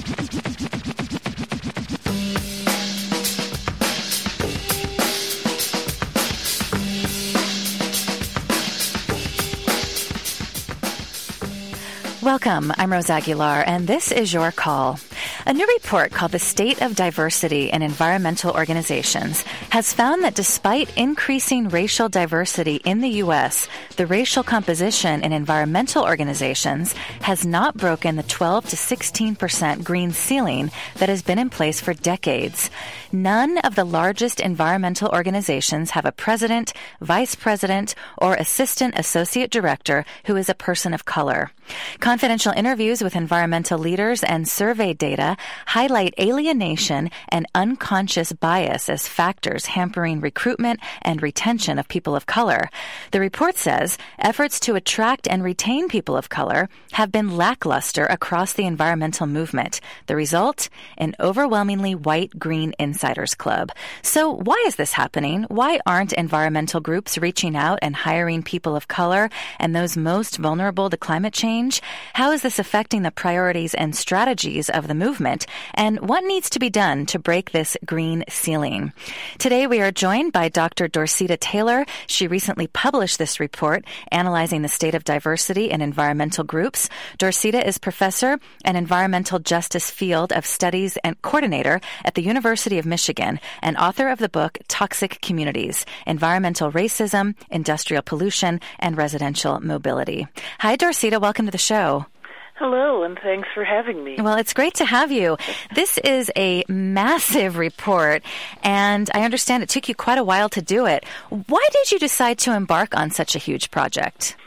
Welcome. I'm Rose Aguilar, and this is Your Call. A new report called The State of Diversity in Environmental Organizations has found that despite increasing racial diversity in the U.S., the racial composition in environmental organizations has not broken the 12 to 16% green ceiling that has been in place for decades. None of the largest environmental organizations have a president, vice president, or assistant associate director who is a person of color. Confidential interviews with environmental leaders and survey data highlight alienation and unconscious bias as factors hampering recruitment and retention of people of color. The report says efforts to attract and retain people of color have been lackluster across the environmental movement. The result? An overwhelmingly white-green insiders club. So why is this happening? Why aren't environmental groups reaching out and hiring people of color and those most vulnerable to climate change? How is this affecting the priorities and strategies of the movement? And what needs to be done to break this green ceiling? Today, we are joined by Dr. Dorceta Taylor. She recently published this report analyzing the state of diversity in environmental groups. Dorceta is professor and environmental justice field of studies and coordinator at the University of Michigan and author of the book Toxic Communities: Environmental Racism, Industrial Pollution, and Residential Mobility. Hi, Dorceta. Welcome to the show. Hello, and thanks for having me. Well, it's great to have you. This is a massive report, and I understand it took you quite a while to do it. Why did you decide to embark on such a huge project?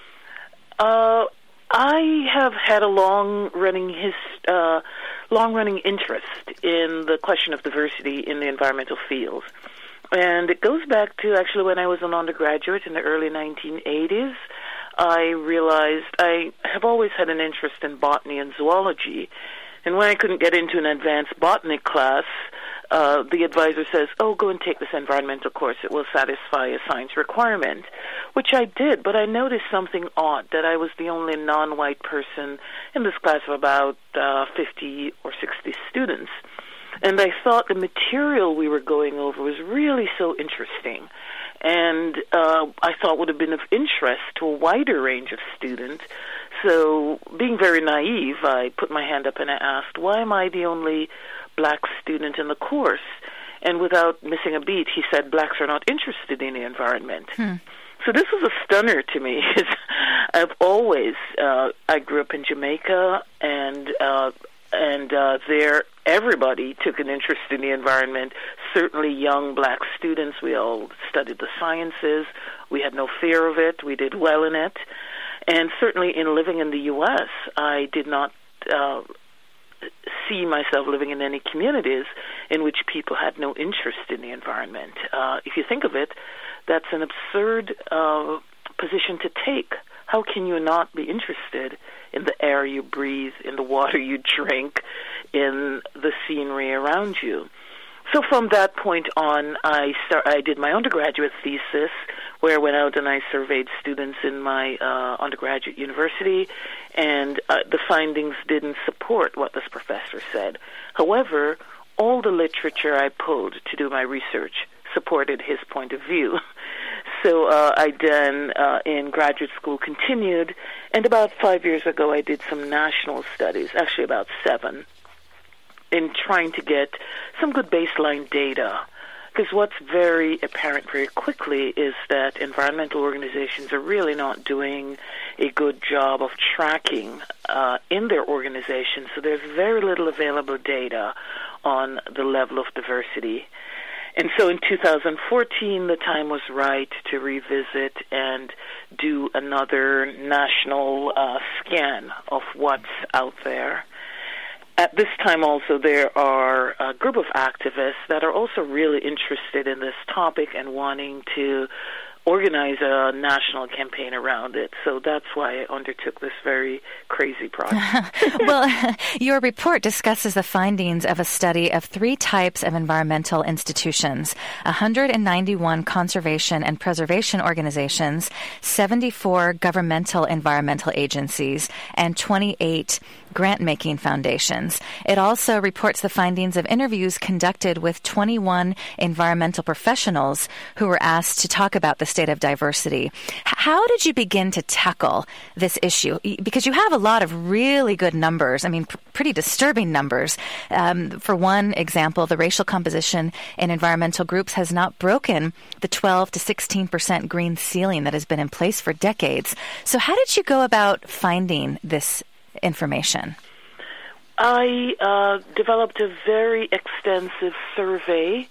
I have had a long-running interest in the question of diversity in the environmental field. And it goes back to actually when I was an undergraduate in the early 1980s. I realized I have always had an interest in botany and zoology. And when I couldn't get into an advanced botany class, the advisor says, go and take this environmental course. It will satisfy a science requirement, which I did. But I noticed something odd, that I was the only non-white person in this class of about 50 or 60 students. And I thought the material we were going over was really so interesting. And I thought would have been of interest to a wider range of students. So, being very naive, I put my hand up and I asked, why am I the only black student in the course? And without missing a beat, he said, blacks are not interested in the environment. So this was a stunner to me. I've always, I grew up in Jamaica, and there everybody took an interest in the environment. Certainly young black students, we all studied the sciences. We had no fear of it. We did well in it. And certainly in living in the U.S., I did not see myself living in any communities in which people had no interest in the environment. If you think of it, that's an absurd position to take. How can you not be interested in the air you breathe, in the water you drink, in the scenery around you? So from that point on, I did my undergraduate thesis, where I went out and I surveyed students in my undergraduate university, and the findings didn't support what this professor said. However, all the literature I pulled to do my research supported his point of view. So I then, in graduate school, continued, and about 5 years ago I did some national studies, actually about 7, in trying to get some good baseline data. Because what's very apparent very quickly is that environmental organizations are really not doing a good job of tracking in their organizations, so there's very little available data on the level of diversity. And so in 2014, the time was right to revisit and do another national scan of what's out there. At this time also, there are a group of activists that are also really interested in this topic and wanting to organize a national campaign around it. So that's why I undertook this very crazy project. Well, your report discusses the findings of a study of 3 types of environmental institutions: 191 conservation and preservation organizations, 74 governmental environmental agencies, and 28 grant-making foundations. It also reports the findings of interviews conducted with 21 environmental professionals who were asked to talk about the state of diversity. How did you begin to tackle this issue? Because you have a lot of really good numbers, pretty disturbing numbers. For one example, the racial composition in environmental groups has not broken the 12 to 16% green ceiling that has been in place for decades. So how did you go about finding this information? I developed a very extensive survey,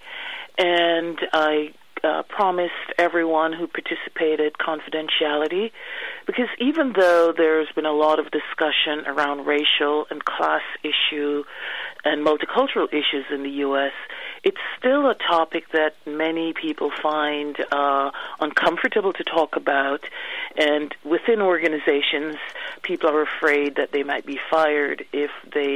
and I promised everyone who participated confidentiality, because even though there's been a lot of discussion around racial and class issue and multicultural issues in the U.S., it's still a topic that many people find uncomfortable to talk about, and within organizations, people are afraid that they might be fired if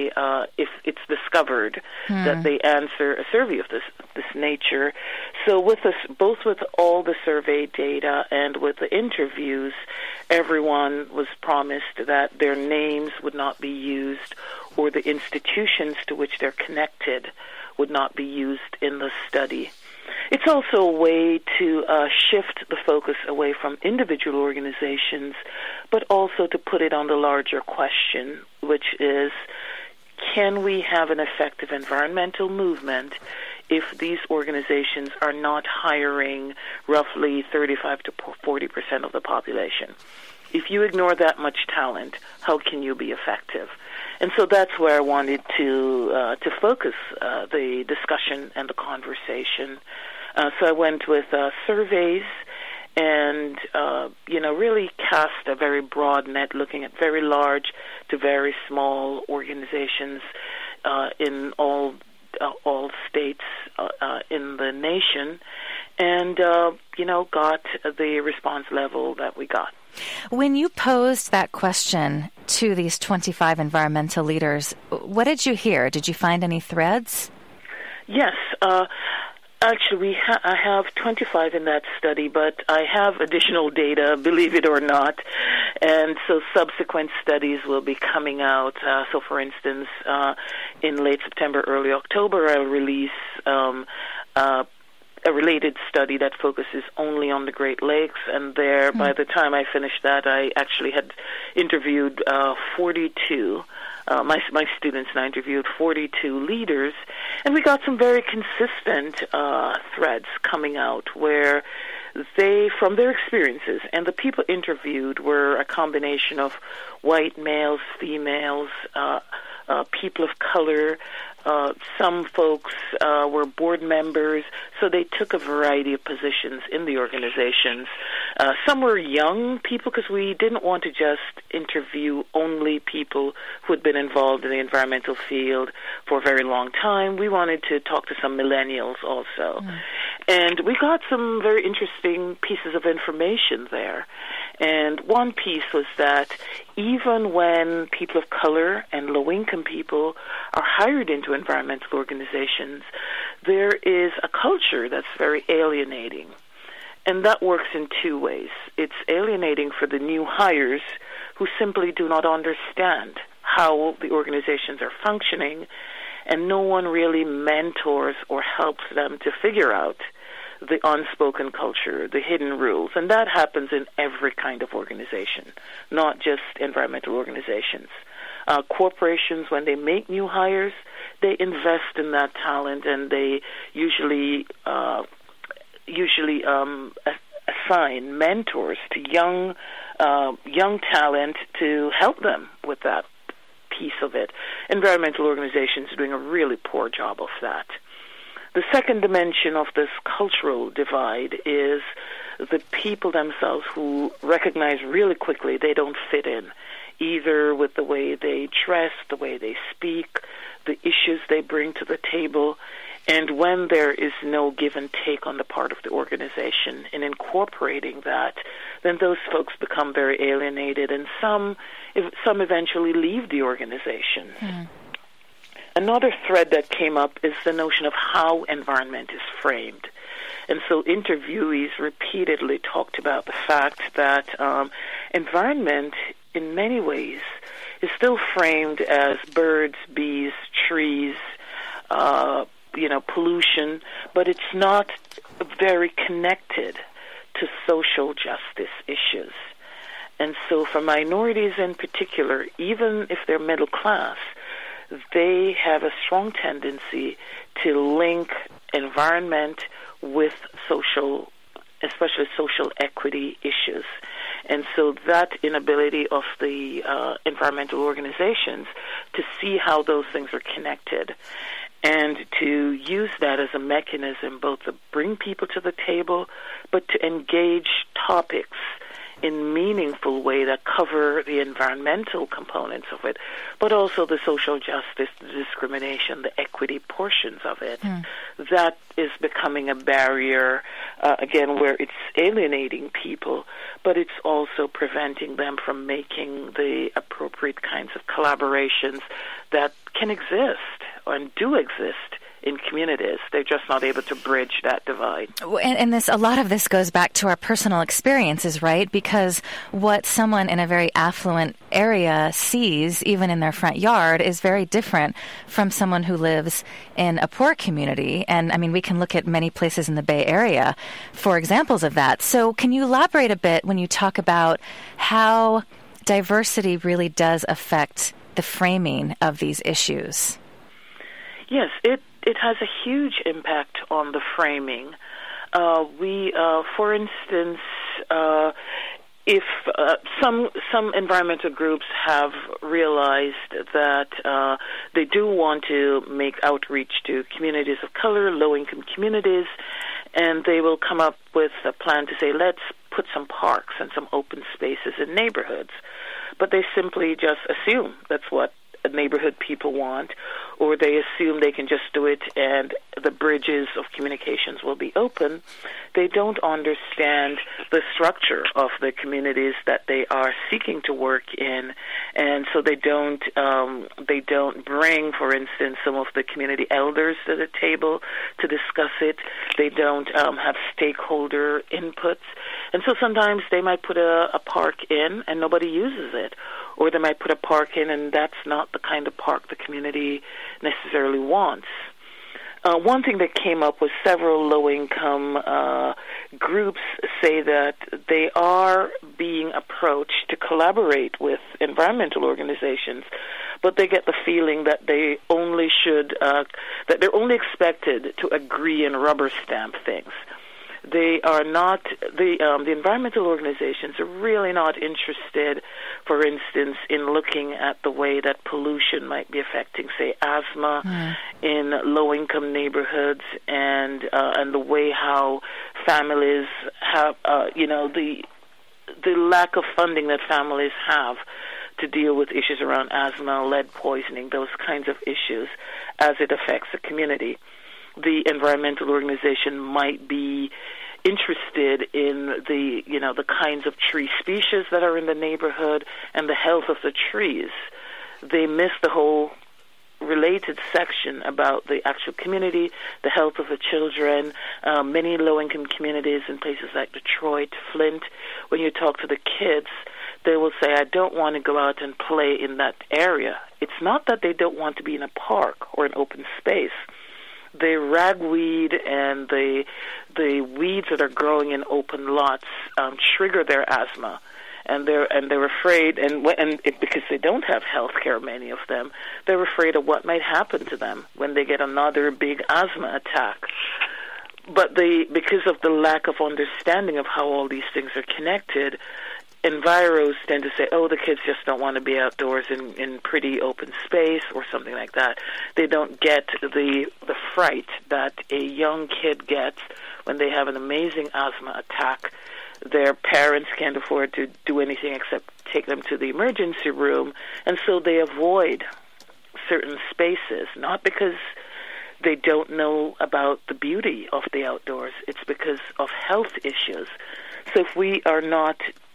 it's discovered that they answer a survey of this nature. So both with all the survey data and with the interviews, everyone was promised that their names would not be used or the institutions to which they're connected would not be used in the study. It's also a way to shift the focus away from individual organizations, but also to put it on the larger question, which is, can we have an effective environmental movement if these organizations are not hiring roughly 35 to 40% of the population? If you ignore that much talent, how can you be effective? And so that's where I wanted to focus the discussion and the conversation. So I went with surveys and, really cast a very broad net, looking at very large to very small organizations in all states in the nation, and, got the response level that we got. When you posed that question to these 25 environmental leaders, what did you hear? Did you find any threads? Yes. Actually, I have 25 in that study, but I have additional data, believe it or not, and so subsequent studies will be coming out. So, for instance, in late September, early October, I'll release a related study that focuses only on the Great Lakes, and there, by the time I finished that, I actually had interviewed 42. My students and I interviewed 42 leaders, and we got some very consistent threads coming out where they, from their experiences, and the people interviewed were a combination of white males, females, people of color. Some folks were board members, so they took a variety of positions in the organizations. Some were young people, because we didn't want to just interview only people who had been involved in the environmental field for a very long time. We wanted to talk to some millennials also. And we got some very interesting pieces of information there. And one piece was that even when people of color and low-income people are hired into environmental organizations, there is a culture that's very alienating. And that works in two ways. It's alienating for the new hires who simply do not understand how the organizations are functioning, and no one really mentors or helps them to figure out the unspoken culture, the hidden rules. And that happens in every kind of organization, not just environmental organizations. Corporations, when they make new hires, they invest in that talent, and they usually assign mentors to young talent to help them with that piece of it. Environmental organizations are doing a really poor job of that. The second dimension of this cultural divide is the people themselves who recognize really quickly they don't fit in, either with the way they dress, the way they speak, the issues they bring to the table, and when there is no give and take on the part of the organization in incorporating that, then those folks become very alienated, and some eventually leave the organization. Another thread that came up is the notion of how environment is framed. And so interviewees repeatedly talked about the fact that environment, in many ways, is still framed as birds, bees, trees, pollution, but it's not very connected to social justice issues. And so for minorities in particular, even if they're middle class, they have a strong tendency to link environment with social, especially social equity issues. And so that inability of the environmental organizations to see how those things are connected and to use that as a mechanism both to bring people to the table but to engage topics in meaningful way that cover the environmental components of it, but also the social justice, the discrimination, the equity portions of it. That is becoming a barrier, again, where it's alienating people, but it's also preventing them from making the appropriate kinds of collaborations that can exist and do exist in communities. They're just not able to bridge that divide. And a lot of this goes back to our personal experiences, right? Because what someone in a very affluent area sees, even in their front yard, is very different from someone who lives in a poor community. And I mean, we can look at many places in the Bay Area for examples of that. So can you elaborate a bit when you talk about how diversity really does affect the framing of these issues? Yes, it has a huge impact on the framing. For instance, if some environmental groups have realized that they do want to make outreach to communities of color, low-income communities, and they will come up with a plan to say, let's put some parks and some open spaces in neighborhoods. But they simply just assume that's what neighborhood people want, or they assume they can just do it and the bridges of communications will be open. They don't understand the structure of the communities that they are seeking to work in, and so they don't bring, for instance, some of the community elders to the table to discuss it. They don't have stakeholder inputs, and so sometimes they might put a park in and nobody uses it, or they might put a park in and that's not the kind of park the community necessarily wants. One thing that came up was several low-income groups say that they are being approached to collaborate with environmental organizations, but they get the feeling that they only that they're only expected to agree and rubber stamp things. They are not, the environmental organizations are really not interested, for instance, in looking at the way that pollution might be affecting, say, asthma in low-income neighborhoods, and the way how families have, the lack of funding that families have to deal with issues around asthma, lead poisoning, those kinds of issues, as it affects the community. The environmental organization might be interested in the kinds of tree species that are in the neighborhood and the health of the trees. They miss the whole related section about the actual community, the health of the children. Many low-income communities in places like Detroit, Flint, when you talk to the kids, they will say, I don't want to go out and play in that area. It's not that they don't want to be in a park or an open space. The ragweed and the weeds that are growing in open lots trigger their asthma, and they're afraid, because they don't have health care, many of them, they're afraid of what might happen to them when they get another big asthma attack. But because of the lack of understanding of how all these things are connected, enviros tend to say, oh, the kids just don't want to be outdoors in pretty open space or something like that. They don't get the fright that a young kid gets when they have an amazing asthma attack. Their parents can't afford to do anything except take them to the emergency room, and so they avoid certain spaces, not because they don't know about the beauty of the outdoors. It's because of health issues. So if we are not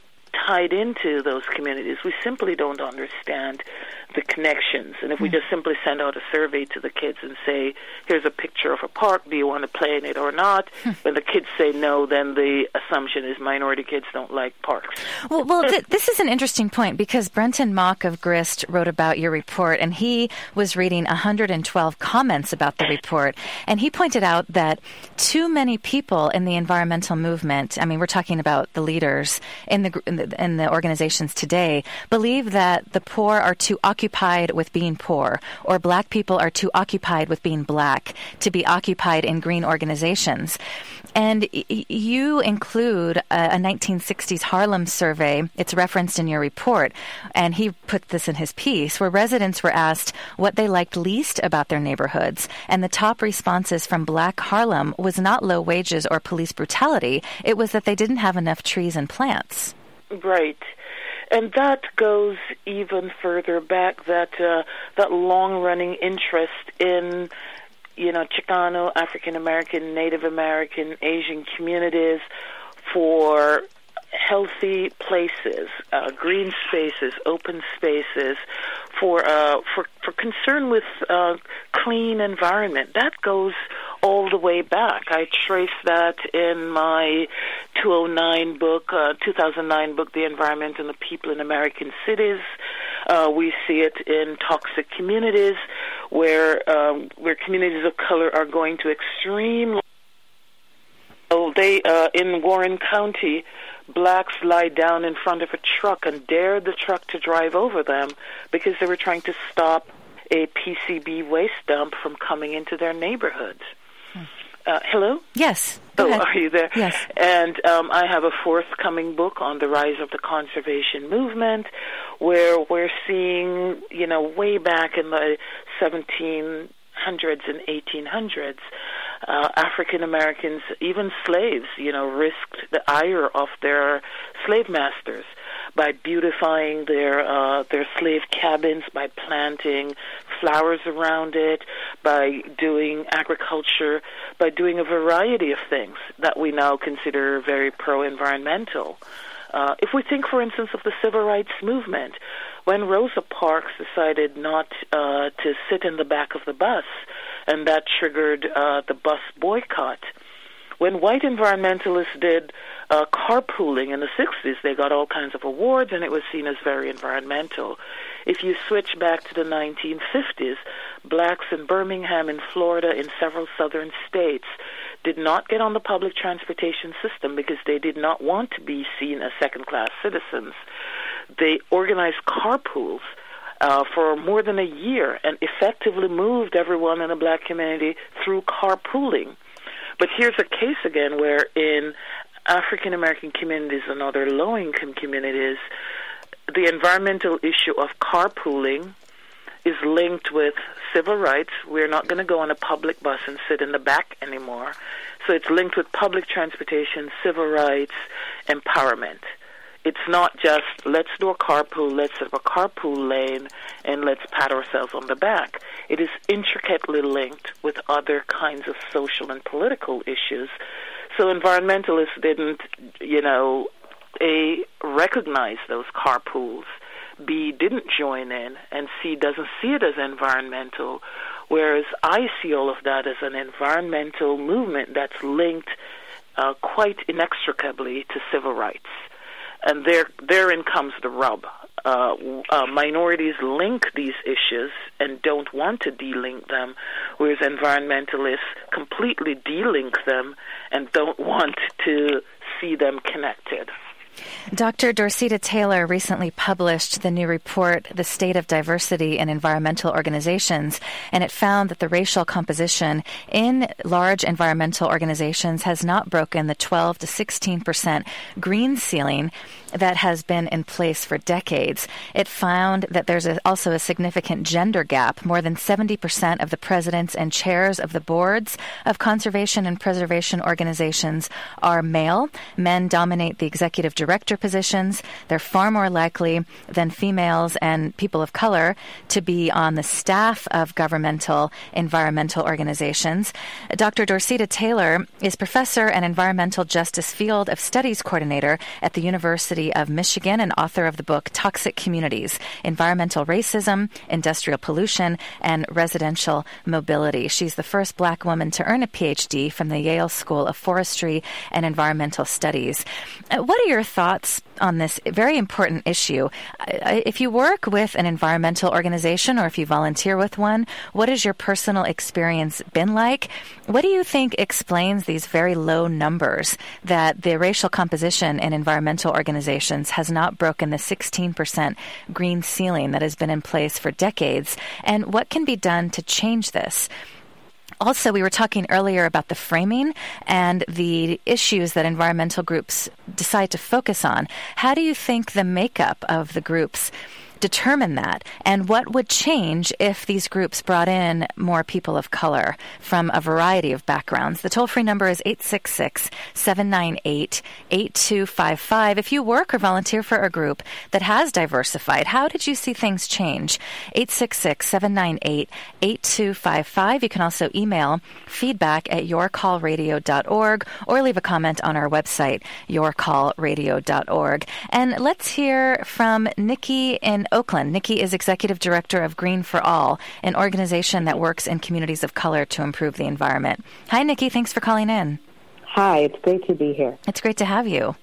tied into those communities. We simply don't understand the connections. And if we just simply send out a survey to the kids and say, here's a picture of a park, do you want to play in it or not? When the kids say no, then the assumption is minority kids don't like parks. Well, this is an interesting point, because Brenton Mock of Grist wrote about your report, and he was reading 112 comments about the report, and he pointed out that too many people in the environmental movement, I mean, we're talking about the leaders in the organizations today, believe that the poor are too occupied with being poor, or black people are too occupied with being black to be occupied in green organizations. And you include a 1960s Harlem survey. It's referenced in your report, and he put this in his piece, where residents were asked what they liked least about their neighborhoods. And the top responses from Black Harlem was not low wages or police brutality. It was that they didn't have enough trees and plants. Right. And that goes even further back, that long-running interest in, Chicano, African-American, Native American, Asian communities for healthy places, green spaces, open spaces, for concern with clean environment. That goes all the way back. I trace that in my 2009 book, The Environment and the People in American Cities. We see it in toxic communities where communities of color are going to extreme. In Warren County, blacks lie down in front of a truck and dare the truck to drive over them because they were trying to stop a PCB waste dump from coming into their neighborhoods. Hello? Yes. Are you there? Yes. And I have a forthcoming book on the rise of the conservation movement, where we're seeing, way back in the 1700s and 1800s, African Americans, even slaves, risked the ire of their slave masters by beautifying their slave cabins, by planting flowers around it, by doing agriculture, by doing a variety of things that we now consider very pro-environmental. If we think, for instance, of the civil rights movement, when Rosa Parks decided not to sit in the back of the bus, and that triggered the bus boycott. When white environmentalists did carpooling in the 60s, they got all kinds of awards, and it was seen as very environmental. If you switch back to the 1950s, blacks in Birmingham, in Florida, in several southern states, did not get on the public transportation system because they did not want to be seen as second-class citizens. They organized carpools for more than a year and effectively moved everyone in the black community through carpooling. But here's a case again where in African American communities and other low-income communities, the environmental issue of carpooling is linked with civil rights. We're not going to go on a public bus and sit in the back anymore. So it's linked with public transportation, civil rights, empowerment. It's not just, let's do a carpool, let's have a carpool lane, and let's pat ourselves on the back. It is intricately linked with other kinds of social and political issues. So environmentalists didn't, A, recognize those carpools, B, didn't join in, and C, doesn't see it as environmental, whereas I see all of that as an environmental movement that's linked quite inextricably to civil rights. And therein comes the rub. Minorities link these issues and don't want to de-link them, whereas environmentalists completely de-link them and don't want to see them connected. Dr. Dorceta Taylor recently published the new report, The State of Diversity in Environmental Organizations, and it found that the racial composition in large environmental organizations has not broken the 12 to 16% green ceiling that has been in place for decades. It found that there's also a significant gender gap. More than 70% of the presidents and chairs of the boards of conservation and preservation organizations are male. Men dominate the executive director director positions. They're far more likely than females and people of color to be on the staff of governmental environmental organizations. Dr. Dorceta Taylor is professor and environmental justice field of studies coordinator at the University of Michigan and author of the book Toxic Communities, Environmental Racism, Industrial Pollution, and Residential Mobility. She's the first Black woman to earn a PhD from the Yale School of Forestry and Environmental Studies. What are your thoughts on this very important issue? If you work with an environmental organization or if you volunteer with one, what has your personal experience been like? What do you think explains these very low numbers that the racial composition in environmental organizations has not broken the 16% green ceiling that has been in place for decades? And what can be done to change this? Also, we were talking earlier about the framing and the issues that environmental groups decide to focus on. How do you think the makeup of the groups determine that? And what would change if these groups brought in more people of color from a variety of backgrounds? The toll-free number is 866-798-8255. If you work or volunteer for a group that has diversified, how did you see things change? 866-798-8255. You can also email feedback@yourcallradio.org or leave a comment on our website, yourcallradio.org. And let's hear from Nikki in Oakland. Nikki is Executive Director of Green for All, an organization that works in communities of color to improve the environment. Hi, Nikki. Thanks for calling in. Hi. It's great to be here. It's great to have you.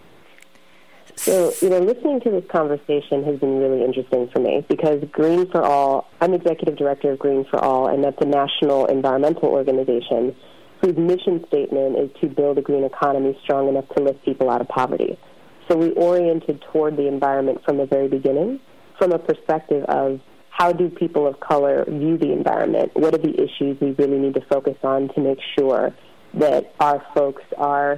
So, listening to this conversation has been really interesting for me because Green for All, I'm Executive Director of Green for All, and that's a national environmental organization whose mission statement is to build a green economy strong enough to lift people out of poverty. So we oriented toward the environment from the very beginning, from a perspective of how do people of color view the environment? What are the issues we really need to focus on to make sure that our folks are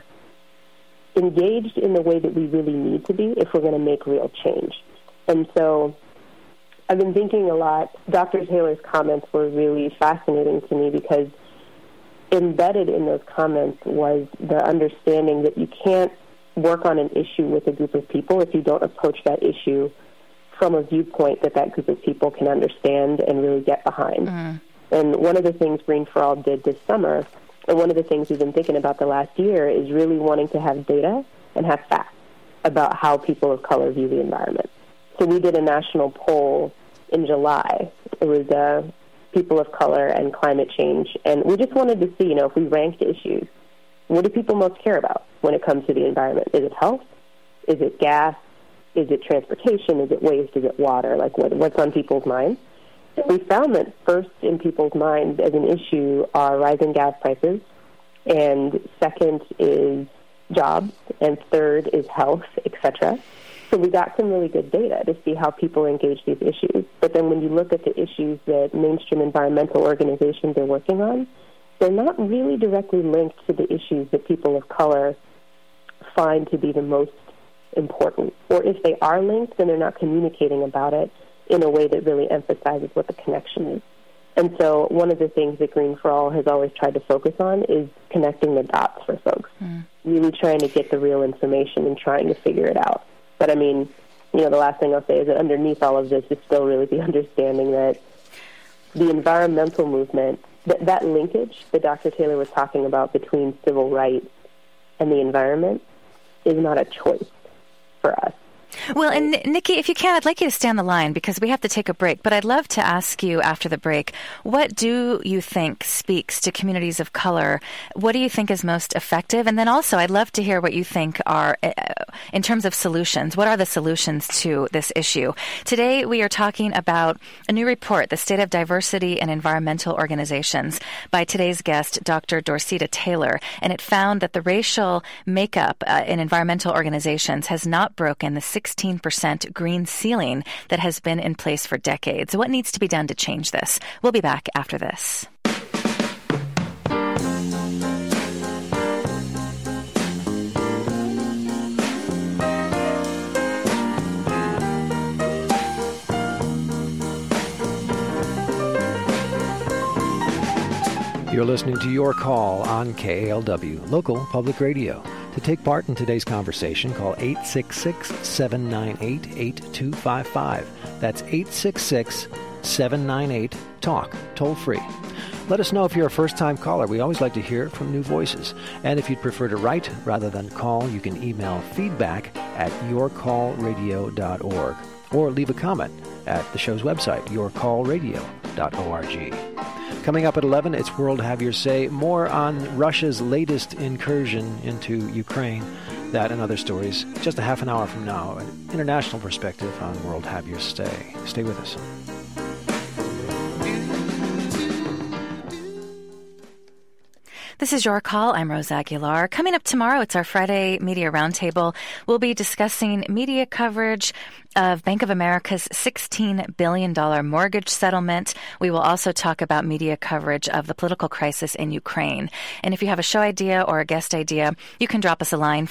engaged in the way that we really need to be if we're going to make real change? And so I've been thinking a lot. Dr. Taylor's comments were really fascinating to me because embedded in those comments was the understanding that you can't work on an issue with a group of people if you don't approach that issue from a viewpoint that that group of people can understand and really get behind. Mm-hmm. And one of the things Green for All did this summer, and one of the things we've been thinking about the last year, is really wanting to have data and have facts about how people of color view the environment. So we did a national poll in July. It was people of color and climate change, and we just wanted to see, if we ranked issues, what do people most care about when it comes to the environment? Is it health? Is it gas? Is it transportation? Is it waste? Is it water? Like what's on people's minds? And we found that first in people's minds as an issue are rising gas prices, and second is jobs, and third is health, etc. So we got some really good data to see how people engage these issues. But then when you look at the issues that mainstream environmental organizations are working on, they're not really directly linked to the issues that people of color find to be the most important. Or if they are linked, then they're not communicating about it in a way that really emphasizes what the connection is. And so one of the things that Green for All has always tried to focus on is connecting the dots for folks, really trying to get the real information and trying to figure it out. But, the last thing I'll say is that underneath all of this is still really the understanding that the environmental movement, that linkage that Dr. Taylor was talking about between civil rights and the environment is not a choice for us. Well, and Nikki, if you can, I'd like you to stay on the line because we have to take a break. But I'd love to ask you after the break, what do you think speaks to communities of color? What do you think is most effective? And then also, I'd love to hear what you think are, in terms of solutions, what are the solutions to this issue? Today, we are talking about a new report, The State of Diversity in Environmental Organizations, by today's guest, Dr. Dorceta Taylor. And it found that the racial makeup in environmental organizations has not broken the 16% green ceiling that has been in place for decades. What needs to be done to change this? We'll be back after this. You're listening to Your Call on KALW, local public radio. To take part in today's conversation, call 866-798-8255. That's 866-798-TALK, toll free. Let us know if you're a first-time caller. We always like to hear from new voices. And if you'd prefer to write rather than call, you can email feedback@yourcallradio.org or leave a comment at the show's website, yourcallradio.org. Coming up at 11, it's World Have Your Say. More on Russia's latest incursion into Ukraine. That and other stories just a half an hour from now. An international perspective on World Have Your Say. Stay with us. This is Your Call. I'm Rose Aguilar. Coming up tomorrow, it's our Friday Media Roundtable. We'll be discussing media coverage of Bank of America's $16 billion mortgage settlement. We will also talk about media coverage of the political crisis in Ukraine. And if you have a show idea or a guest idea, you can drop us a line,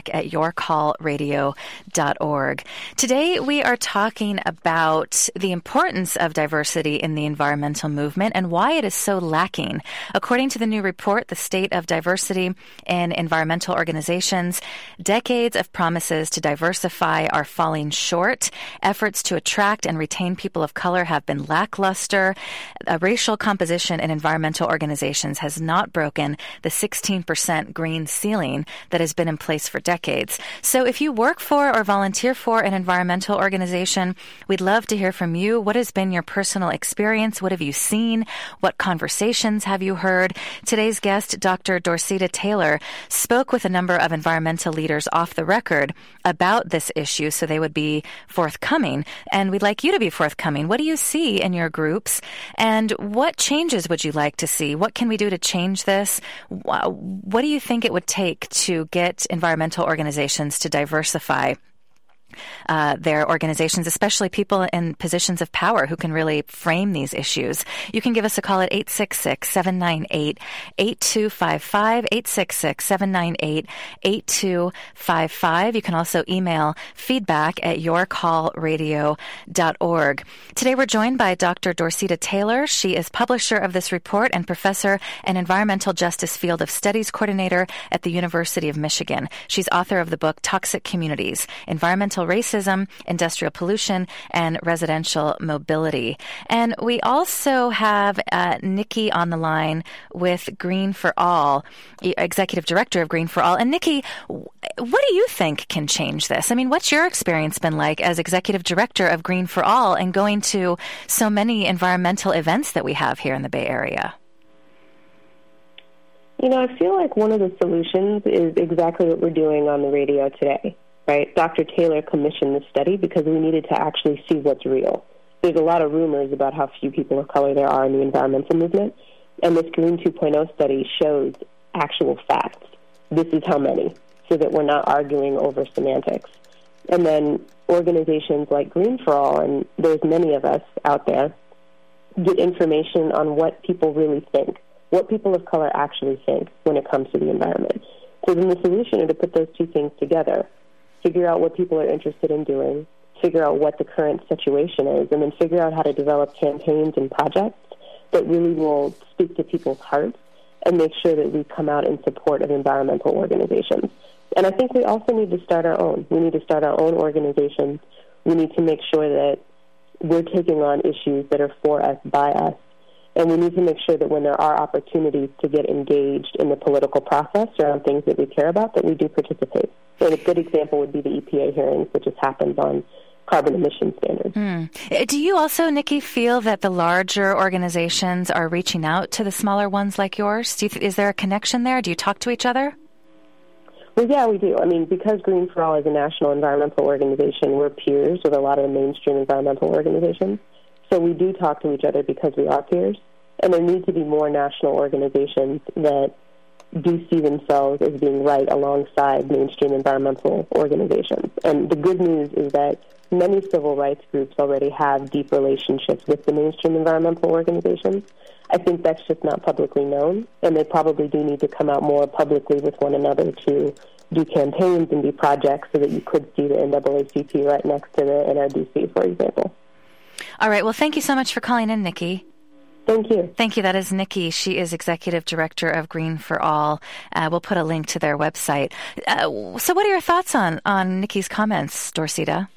feedback@yourcallradio.org. Today, we are talking about the importance of diversity in the environmental movement and why it is so lacking. According to the new report, The State of Diversity in Environmental Organizations, decades of promises to diversify are falling short. Efforts to attract and retain people of color have been lackluster. Racial composition in environmental organizations has not broken the 16% green ceiling that has been in place for decades. So if you work for or volunteer for an environmental organization, we'd love to hear from you. What has been your personal experience? What have you seen? What conversations have you heard? Today's guest, Dr. Dorceta Taylor, spoke with a number of environmental leaders off the record about this issue, so they would be forthcoming. And we'd like you to be forthcoming. What do you see in your groups? And what changes would you like to see? What can we do to change this? What do you think it would take to get environmental organizations to diversify their organizations, especially people in positions of power who can really frame these issues? You can give us a call at 866-798-8255, 866-798-8255. You can also email feedback@yourcallradio.org. Today we're joined by Dr. Dorceta Taylor. She is publisher of this report and professor and environmental justice field of studies coordinator at the University of Michigan. She's author of the book Toxic Communities: Environmental Racism, Industrial Pollution, and Residential Mobility. And we also have Nikki on the line with Green for All, Executive Director of Green for All. And Nikki, what do you think can change this? I mean, what's your experience been like as Executive Director of Green for All and going to so many environmental events that we have here in the Bay Area? You know, I feel like one of the solutions is exactly what we're doing on the radio today. Right? Dr. Taylor commissioned this study because we needed to actually see what's real. There's a lot of rumors about how few people of color there are in the environmental movement, and this Green 2.0 study shows actual facts. This is how many, so that we're not arguing over semantics. And then organizations like Green for All, and there's many of us out there, get information on what people really think, what people of color actually think when it comes to the environment. So then the solution is to put those two things together, figure out what people are interested in doing, figure out what the current situation is, and then figure out how to develop campaigns and projects that really will speak to people's hearts and make sure that we come out in support of environmental organizations. And I think we also need to start our own. We need to start our own organizations. We need to make sure that we're taking on issues that are for us, by us. And we need to make sure that when there are opportunities to get engaged in the political process around things that we care about, that we do participate. And a good example would be the EPA hearings, which just happens on carbon emission standards. Do you also, Nikki, feel that the larger organizations are reaching out to the smaller ones like yours? Is there a connection there? Do you talk to each other? Well, yeah, we do. I mean, because Green for All is a national environmental organization, we're peers with a lot of the mainstream environmental organizations. So we do talk to each other because we are peers. And there need to be more national organizations that do see themselves as being right alongside mainstream environmental organizations. And the good news is that many civil rights groups already have deep relationships with the mainstream environmental organizations. I think that's just not publicly known, and they probably do need to come out more publicly with one another to do campaigns and do projects so that you could see the NAACP right next to the NRDC, for example. All right. Well, thank you so much for calling in, Nikki. Thank you. Thank you. That is Nikki. She is Executive Director of Green for All. We'll put a link to their website. So what are your thoughts on Nikki's comments, Dorcita?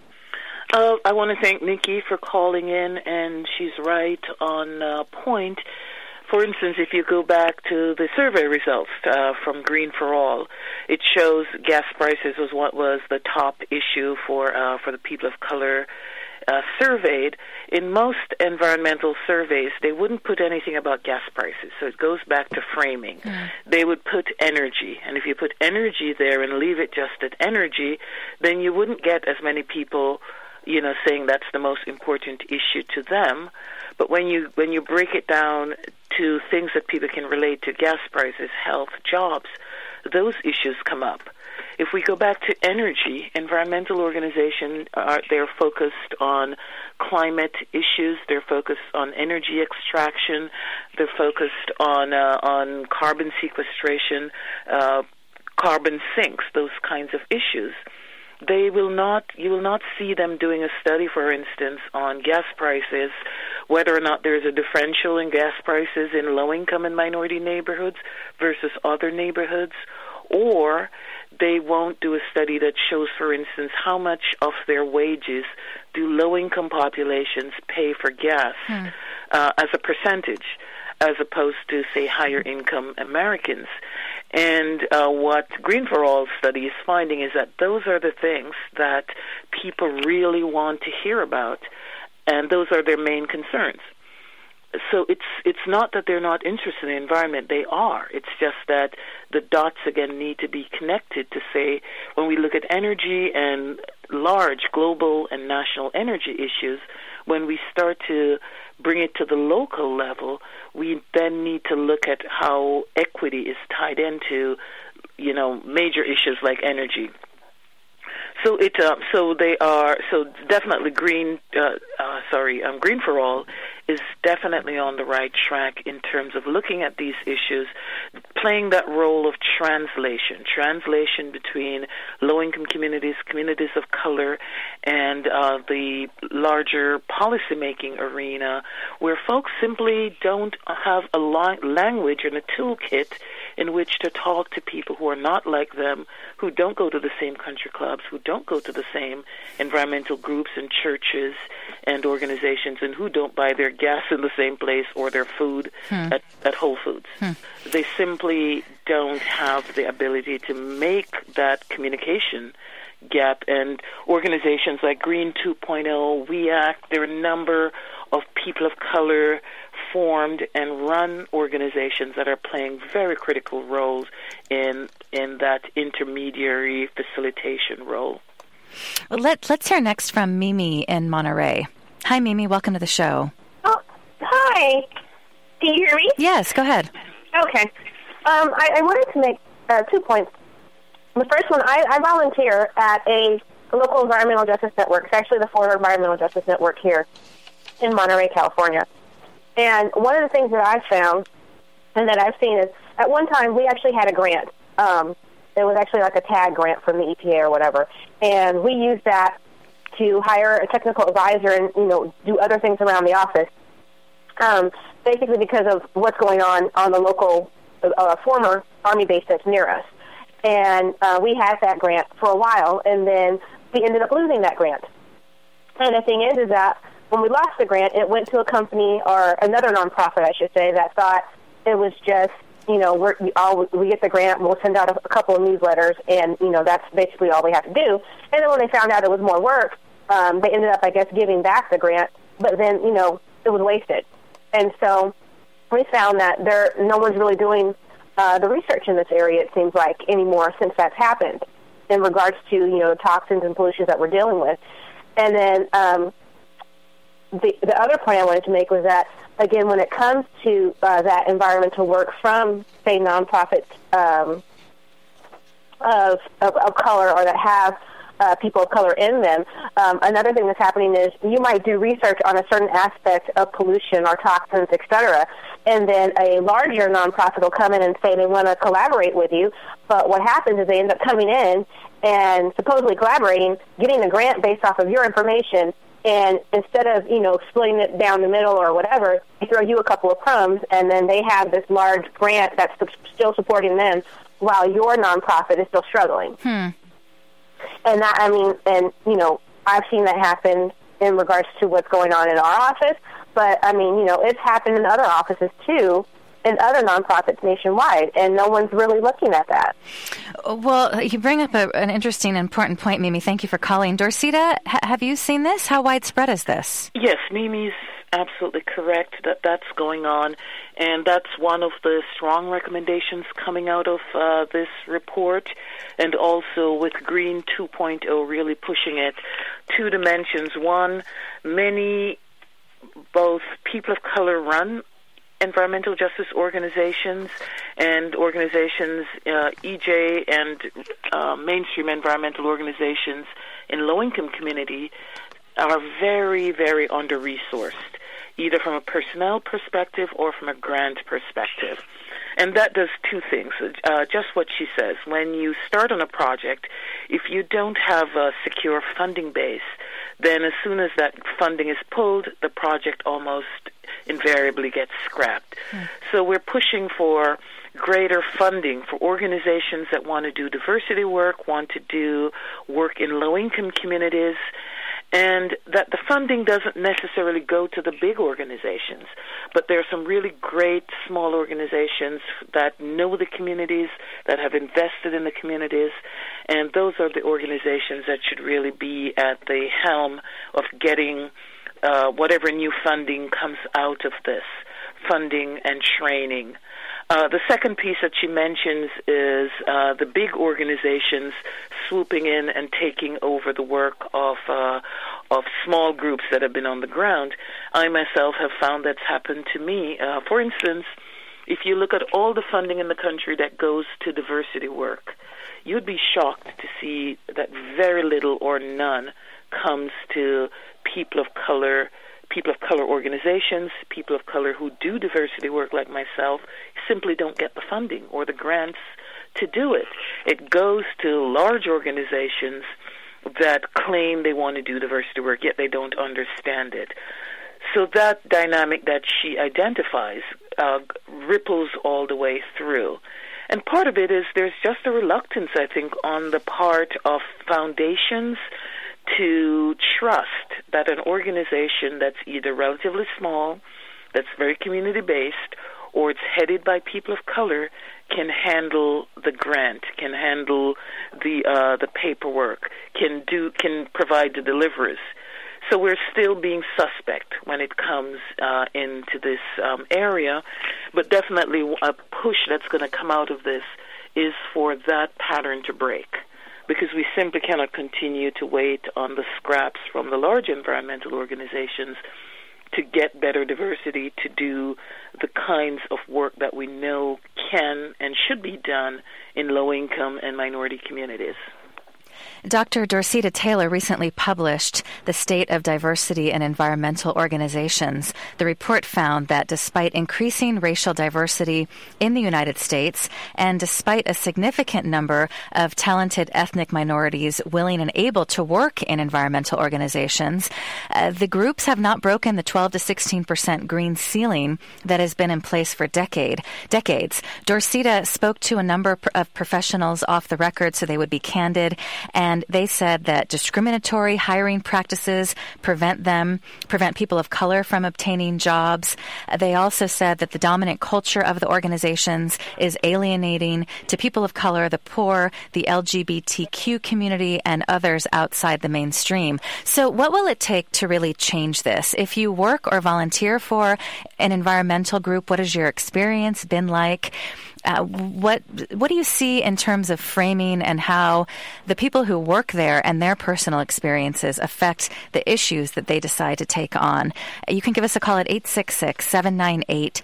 I want to thank Nikki for calling in, and she's right on point. For instance, if you go back to the survey results from Green for All, it shows gas prices was what was the top issue for the people of color surveyed. In most environmental surveys, they wouldn't put anything about gas prices, so it goes back to framing. They would put energy, and if you put energy there and leave it just at energy, then you wouldn't get as many people, saying that's the most important issue to them. But when you break it down to things that people can relate to, gas prices, health, jobs, those issues come up. If we go back to energy, environmental organizations they're focused on climate issues. They're focused on energy extraction. They're focused on carbon sequestration, carbon sinks, those kinds of issues. You will not see them doing a study, for instance, on gas prices, whether or not there's a differential in gas prices in low-income and minority neighborhoods versus other neighborhoods, or they won't do a study that shows, for instance, how much of their wages do low-income populations pay for gas as a percentage, as opposed to, say, higher-income Americans. And what Green for All study is finding is that those are the things that people really want to hear about, and those are their main concerns. So it's not that they're not interested in the environment. They are. It's just that the dots, again, need to be connected to say, when we look at energy and large global and national energy issues, when we start to bring it to the local level, we then need to look at how equity is tied into, major issues like energy. So definitely Green for All is definitely on the right track in terms of looking at these issues, playing that role of translation between low-income communities, communities of color, and the larger policymaking arena, where folks simply don't have a language and a toolkit in which to talk to people who are not like them, who don't go to the same country clubs, who don't go to the same environmental groups and churches and organizations, and who don't buy their gas in the same place or their food at Whole Foods. They simply don't have the ability to make that communication gap. And organizations like Green 2.0, We Act, there are a number of people of color formed and run organizations that are playing very critical roles in that intermediary facilitation role. Well, let's hear next from Mimi in Monterey. Hi, Mimi. Welcome to the show. Oh, hi. Can you hear me? Yes, go ahead. Okay. I wanted to make 2 points. The first one, I volunteer at a local environmental justice network. It's actually the Florida Environmental Justice Network here in Monterey, California. And one of the things that I've found and that I've seen is at one time we actually had a grant. It was actually like a TAG grant from the EPA or whatever. And we used that to hire a technical advisor and, do other things around the office, basically because of what's going on the local former Army base that's near us. And we had that grant for a while, and then we ended up losing that grant. And the thing is that when we lost the grant, it went to a company, or another nonprofit, I should say, that thought it was just, we get the grant, we'll send out a couple of newsletters, and, that's basically all we have to do. And then when they found out it was more work, they ended up, I guess, giving back the grant, but then, it was wasted. And so we found that no one's really doing the research in this area, it seems like, anymore since that's happened in regards to, toxins and pollutions that we're dealing with. And then the other point I wanted to make was that, again, when it comes to that environmental work from, say, nonprofits of color or that have people of color in them, another thing that's happening is you might do research on a certain aspect of pollution or toxins, et cetera, and then a larger nonprofit will come in and say they want to collaborate with you, but what happens is they end up coming in and supposedly collaborating, getting a grant based off of your information, And instead of, splitting it down the middle or whatever, they throw you a couple of crumbs, and then they have this large grant that's still supporting them while your nonprofit is still struggling. And I've seen that happen in regards to what's going on in our office. But, it's happened in other offices, too, and other nonprofits nationwide, and no one's really looking at that. Well, you bring up an interesting, important point, Mimi. Thank you for calling. Dorcita, have you seen this? How widespread is this? Yes, Mimi's absolutely correct that that's going on, and that's one of the strong recommendations coming out of this report, and also with Green 2.0 really pushing it. 2 dimensions. One, many both people of color run environmental justice organizations and organizations, EJ and mainstream environmental organizations in low-income community are very, very under-resourced, either from a personnel perspective or from a grant perspective. And that does 2 things. Just what she says. When you start on a project, if you don't have a secure funding base, then as soon as that funding is pulled, the project almost invariably gets scrapped. So we're pushing for greater funding for organizations that want to do diversity work, want to do work in low-income communities, and that the funding doesn't necessarily go to the big organizations, but there are some really great small organizations that know the communities, that have invested in the communities, and those are the organizations that should really be at the helm of getting whatever new funding comes out of this, funding and training. The second piece that she mentions is the big organizations swooping in and taking over the work of small groups that have been on the ground. I myself have found that's happened to me. For instance, if you look at all the funding in the country that goes to diversity work, you'd be shocked to see that very little or none comes to people of color organizations, people of color who do diversity work like myself, simply don't get the funding or the grants to do it. It goes to large organizations that claim they want to do diversity work, yet they don't understand it. So that dynamic that she identifies ripples all the way through. And part of it is there's just a reluctance, I think, on the part of foundations to trust that an organization that's either relatively small, that's very community-based, or it's headed by people of color can handle the grant, can handle the paperwork, can provide the deliveries. So we're still being suspect when it comes into this area, but definitely a push that's going to come out of this is for that pattern to break, because we simply cannot continue to wait on the scraps from the large environmental organizations to get better diversity, to do the kinds of work that we know can and should be done in low-income and minority communities. Dr. Dorcita Taylor recently published The State of Diversity in Environmental Organizations. The report found that despite increasing racial diversity in the United States and despite a significant number of talented ethnic minorities willing and able to work in environmental organizations, the groups have not broken the 12 to 16% green ceiling that has been in place for decades. Dorcita spoke to a number of professionals off the record so they would be candid, and they said that discriminatory hiring practices prevent people of color from obtaining jobs. They also said that the dominant culture of the organizations is alienating to people of color, the poor, the LGBTQ community, and others outside the mainstream. So what will it take to really change this? If you work or volunteer for an environmental group, what has your experience been like? What do you see in terms of framing and how the people who work there and their personal experiences affect the issues that they decide to take on? You can give us a call at 866-798-8255,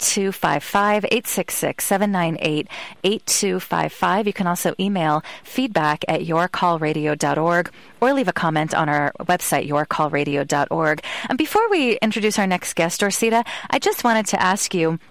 866-798-8255. You can also email feedback@yourcallradio.org or leave a comment on our website, yourcallradio.org. And before we introduce our next guest, Dorcita, I just wanted to ask you,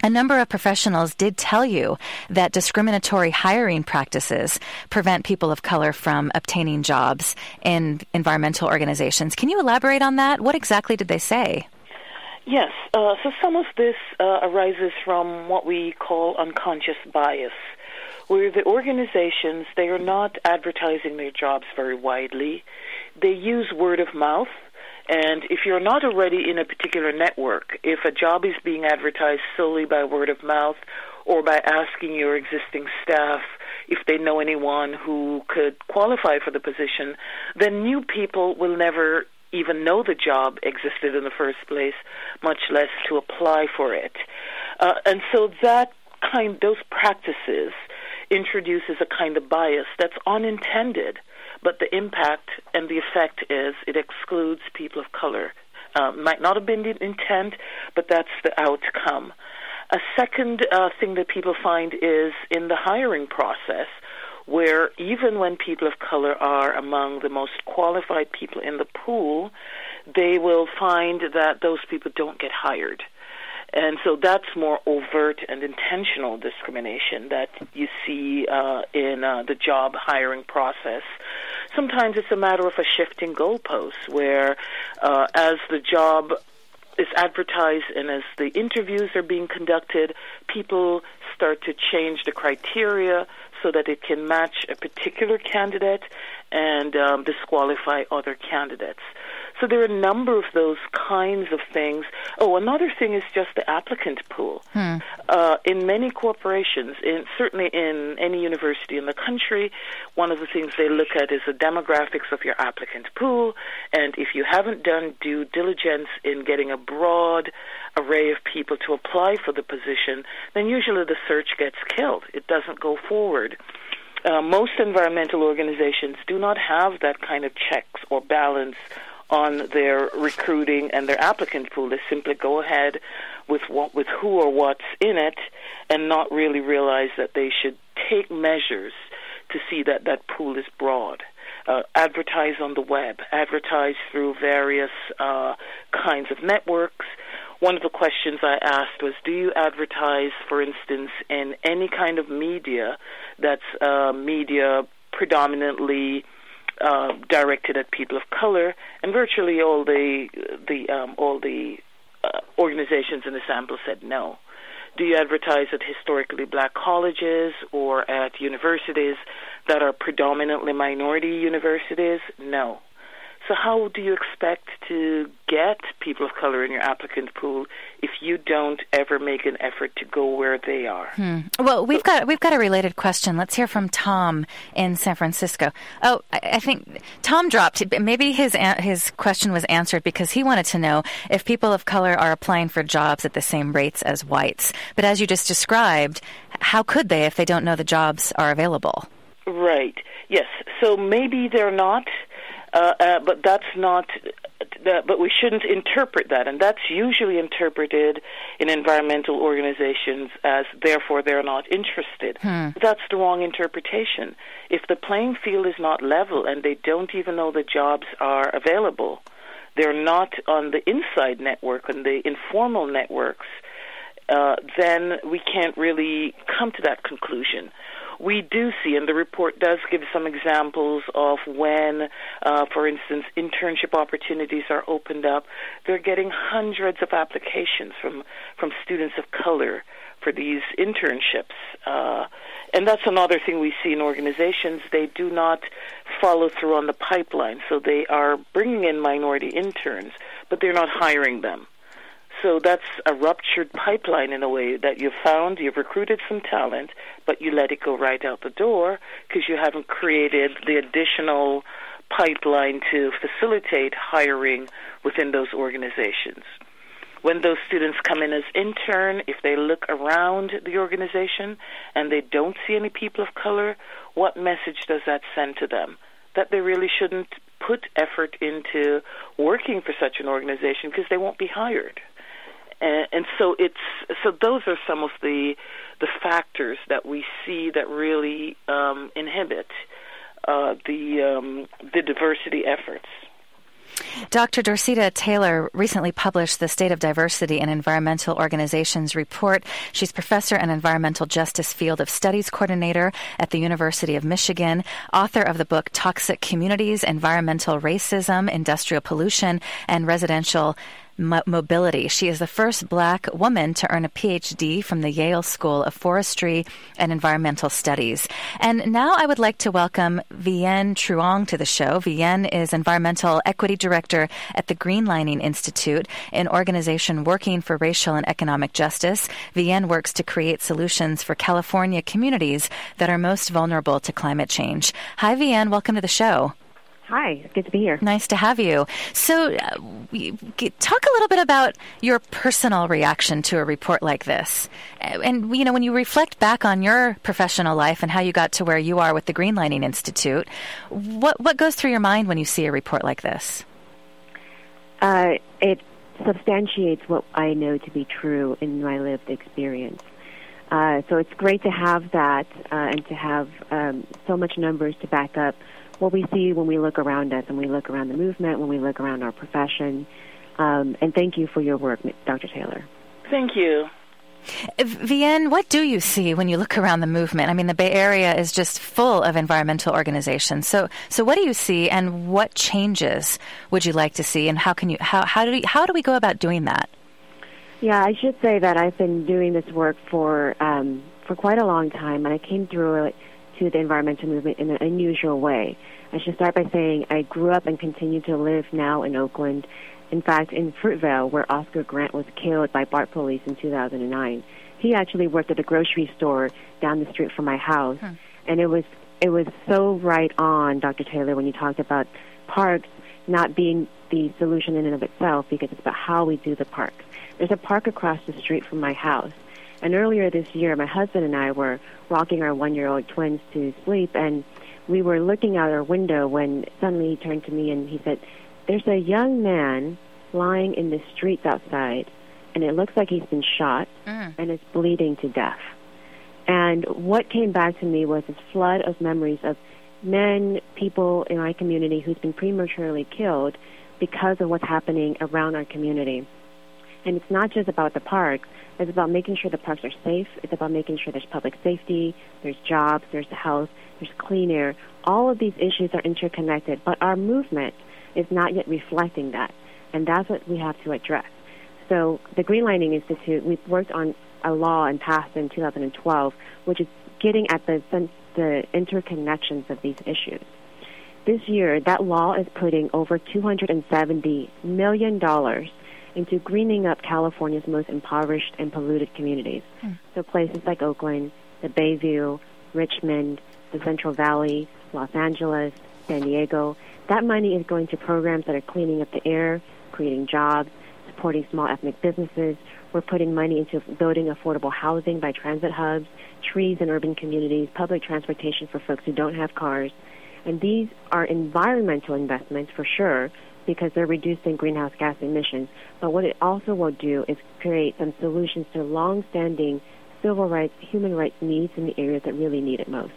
a number of professionals did tell you that discriminatory hiring practices prevent people of color from obtaining jobs in environmental organizations. Can you elaborate on that? What exactly did they say? Yes. So some of this arises from what we call unconscious bias, where the organizations, they are not advertising their jobs very widely. They use word of mouth. And if you're not already in a particular network, if a job is being advertised solely by word of mouth or by asking your existing staff if they know anyone who could qualify for the position, then new people will never even know the job existed in the first place, much less to apply for it. And so those practices introduces a kind of bias that's unintended. But the impact and the effect is it excludes people of color. Might not have been the intent, but that's the outcome. A second thing that people find is in the hiring process, where even when people of color are among the most qualified people in the pool, they will find that those people don't get hired. And so that's more overt and intentional discrimination that you see in the job hiring process. Sometimes it's a matter of a shifting goalpost where as the job is advertised and as the interviews are being conducted, people start to change the criteria so that it can match a particular candidate and disqualify other candidates. So there are a number of those kinds of things. Oh, another thing is just the applicant pool. In many corporations, certainly in any university in the country, one of the things they look at is the demographics of your applicant pool. And if you haven't done due diligence in getting a broad array of people to apply for the position, then usually the search gets killed. It doesn't go forward. Most environmental organizations do not have that kind of checks or balance on their recruiting and their applicant pool. They simply go ahead with who or what's in it and not really realize that they should take measures to see that that pool is broad. Advertise on the web, advertise through various kinds of networks. One of the questions I asked was, do you advertise, for instance, in any kind of media that's media predominantly directed at people of color? And virtually all the organizations in the sample said no. Do you advertise at historically black colleges or at universities that are predominantly minority universities? No. So how do you expect to get people of color in your applicant pool if you don't ever make an effort to go where they are? Well, we've got a related question. Let's hear from Tom in San Francisco. Oh, I think Tom dropped. Maybe his question was answered because he wanted to know if people of color are applying for jobs at the same rates as whites. But as you just described, how could they if they don't know the jobs are available? Right. Yes. So maybe they're not. But that's not. But we shouldn't interpret that, and that's usually interpreted in environmental organizations as therefore they're not interested. That's the wrong interpretation. If the playing field is not level and they don't even know the jobs are available, they're not on the inside network, on the informal networks, then we can't really come to that conclusion. We do see, and the report does give some examples of when, for instance, internship opportunities are opened up. They're getting hundreds of applications from students of color for these internships. And that's another thing we see in organizations. They do not follow through on the pipeline. So they are bringing in minority interns, but they're not hiring them. So that's a ruptured pipeline in a way that you've recruited some talent, but you let it go right out the door because you haven't created the additional pipeline to facilitate hiring within those organizations. When those students come in as intern, if they look around the organization and they don't see any people of color, what message does that send to them? That they really shouldn't put effort into working for such an organization because they won't be hired. And so those are some of the factors that we see that really inhibit the diversity efforts. Dr. Dorceta Taylor recently published the State of Diversity in Environmental Organizations report. She's professor and environmental justice field of studies coordinator at the University of Michigan, author of the book Toxic Communities, Environmental Racism, Industrial Pollution, and Residential Mobility. She is the first Black woman to earn a PhD from the Yale School of Forestry and Environmental Studies. And now I would like to welcome Vienne Truong to the show. Vienne is Environmental Equity Director at the Greenlining Institute, an organization working for racial and economic justice. Vienne works to create solutions for California communities that are most vulnerable to climate change. Hi, Vienne. Welcome to the show. Hi, good to be here. Nice to have you. So talk a little bit about your personal reaction to a report like this. And, you know, when you reflect back on your professional life and how you got to where you are with the Greenlining Institute, what goes through your mind when you see a report like this? It substantiates what I know to be true in my lived experience. So it's great to have that and to have so much numbers to back up what we see when we look around us and we look around the movement, when we look around our profession. And thank you for your work, Dr. Taylor. Thank you. Vienne, what do you see when you look around the movement? I mean, the Bay Area is just full of environmental organizations. So what do you see, and what changes would you like to see, and how do we go about doing that? Yeah, I should say that I've been doing this work for quite a long time, and I came through it to the environmental movement in an unusual way. I should start by saying I grew up and continue to live now in Oakland. In fact, in Fruitvale, where Oscar Grant was killed by BART police in 2009. He actually worked at a grocery store down the street from my house. And it was so right on, Dr. Taylor, when you talked about parks not being the solution in and of itself, because it's about how we do the parks. There's a park across the street from my house. And earlier this year, my husband and I were rocking our 1-year-old twins to sleep, and we were looking out our window when suddenly he turned to me and he said, "There's a young man lying in the streets outside, and it looks like he's been shot and is bleeding to death." And what came back to me was this flood of memories of men, people in my community who's been prematurely killed because of what's happening around our community. And it's not just about the parks. It's about making sure the parks are safe. It's about making sure there's public safety, there's jobs, there's health, there's clean air. All of these issues are interconnected, but our movement is not yet reflecting that, and that's what we have to address. So the Greenlining Institute, we've worked on a law and passed in 2012, which is getting at the interconnections of these issues. This year, that law is putting over $270 million into greening up California's most impoverished and polluted communities. So places like Oakland, the Bayview, Richmond, the Central Valley, Los Angeles, San Diego. That money is going to programs that are cleaning up the air, creating jobs, supporting small ethnic businesses. We're putting money into building affordable housing by transit hubs, trees in urban communities, public transportation for folks who don't have cars. And these are environmental investments for sure, because they're reducing greenhouse gas emissions. But what it also will do is create some solutions to long-standing civil rights, human rights needs in the areas that really need it most.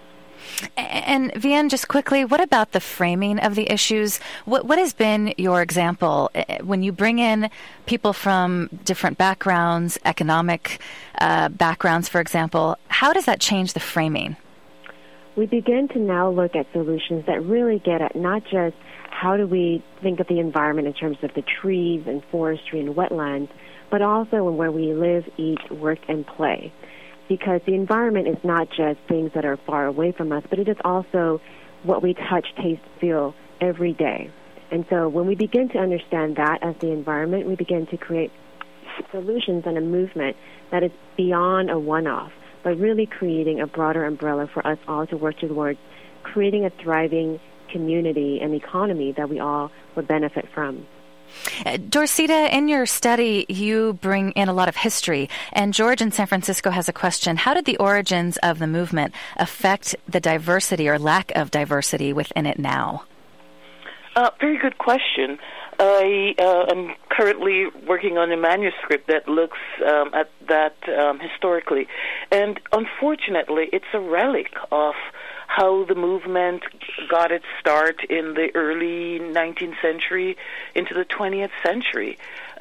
And Vienne, just quickly, what about the framing of the issues? What has been your example when you bring in people from different backgrounds, economic backgrounds, for example? How does that change the framing? We begin to now look at solutions that really get at not just how do we think of the environment in terms of the trees and forestry and wetlands, but also in where we live, eat, work, and play. Because the environment is not just things that are far away from us, but it is also what we touch, taste, feel every day. And so when we begin to understand that as the environment, we begin to create solutions and a movement that is beyond a one-off, but really creating a broader umbrella for us all to work towards creating a thriving community and economy that we all would benefit from. Dorceta, in your study, you bring in a lot of history, and George in San Francisco has a question. How did the origins of the movement affect the diversity or lack of diversity within it now? Very good question. I am currently working on a manuscript that looks at that historically, and unfortunately, it's a relic of how the movement got its start in the early 19th century into the 20th century.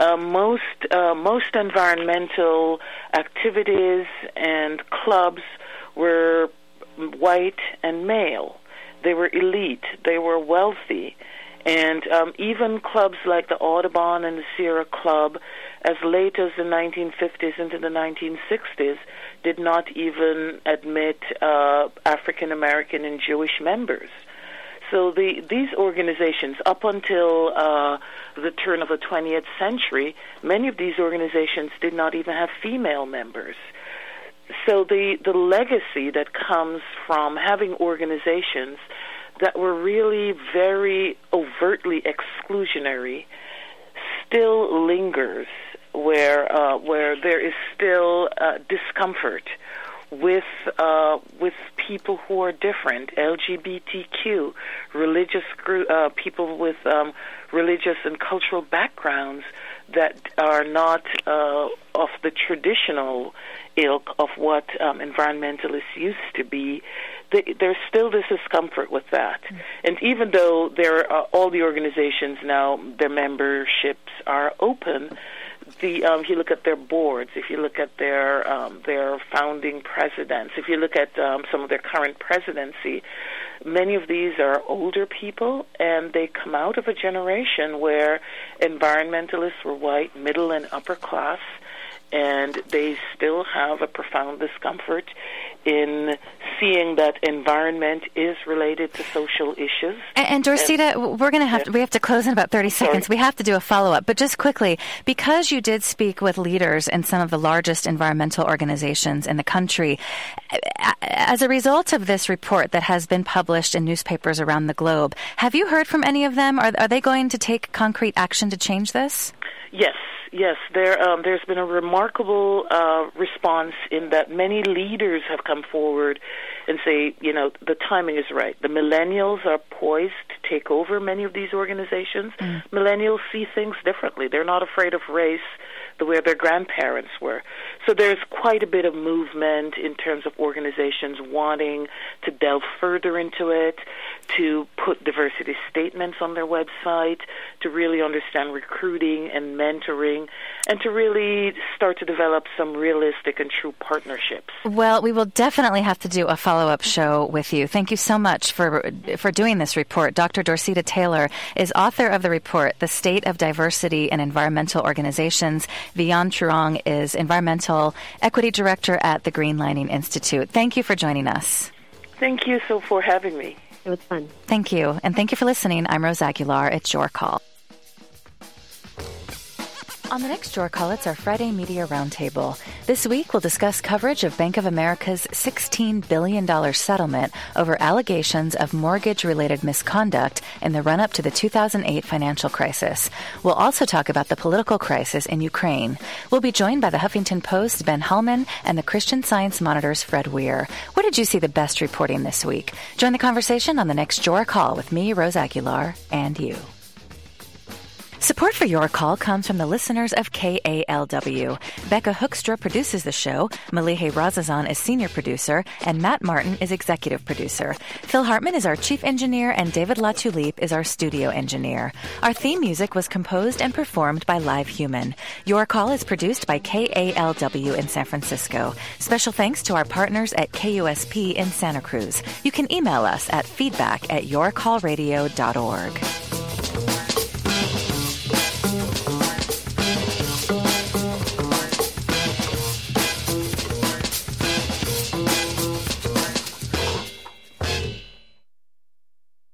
Most environmental activities and clubs were white and male. They were elite. They were wealthy. And even clubs like the Audubon and the Sierra Club, as late as the 1950s into the 1960s, did not even admit African American and Jewish members. So these organizations, up until the turn of the 20th century, many of these organizations did not even have female members. So the legacy that comes from having organizations that were really very overtly exclusionary still lingers, where there is still discomfort with people who are different, LGBTQ, religious people with religious and cultural backgrounds that are not of the traditional ilk of what environmentalists used to be. There's still this discomfort with that. Mm-hmm. And even though there are all the organizations now, their memberships are open, if you look at their boards, if you look at their founding presidents, if you look at some of their current presidency, many of these are older people, and they come out of a generation where environmentalists were white, middle, and upper class, and they still have a profound discomfort in seeing that environment is related to social issues. And Dorcita, we have to close in about 30 seconds. Sorry. We have to do a follow-up. But just quickly, because you did speak with leaders in some of the largest environmental organizations in the country, as a result of this report that has been published in newspapers around the globe, have you heard from any of them? Are they going to take concrete action to change this? Yes. There's been a remarkable response in that many leaders have come forward and say, the timing is right. The millennials are poised to take over many of these organizations. Mm. Millennials see things differently. They're not afraid of race the way their grandparents were. So there's quite a bit of movement in terms of organizations wanting to delve further into it, to put diversity statements on their website, to really understand recruiting and mentoring, and to really start to develop some realistic and true partnerships. Well, we will definitely have to do a follow-up show with you. Thank you so much for doing this report. Dr. Dorcita Taylor is author of the report, The State of Diversity in Environmental Organizations. Vian Truong is Environmental Equity Director at the Green Lining Institute. Thank you for joining us. Thank you for having me. It was fun. Thank you. And thank you for listening. I'm Rose Aguilar. It's Your Call. On the next Your Call, it's our Friday Media Roundtable. This week, we'll discuss coverage of Bank of America's $16 billion settlement over allegations of mortgage-related misconduct in the run-up to the 2008 financial crisis. We'll also talk about the political crisis in Ukraine. We'll be joined by the Huffington Post's Ben Hallman and the Christian Science Monitor's Fred Weir. Where did you see the best reporting this week? Join the conversation on the next Your Call with me, Rose Aguilar, and you. Support for Your Call comes from the listeners of KALW. Becca Hoekstra produces the show, Malihe Razazan is senior producer, and Matt Martin is executive producer. Phil Hartman is our chief engineer, and David LaTulipe is our studio engineer. Our theme music was composed and performed by Live Human. Your Call is produced by KALW in San Francisco. Special thanks to our partners at KUSP in Santa Cruz. You can email us at feedback@yourcallradio.org.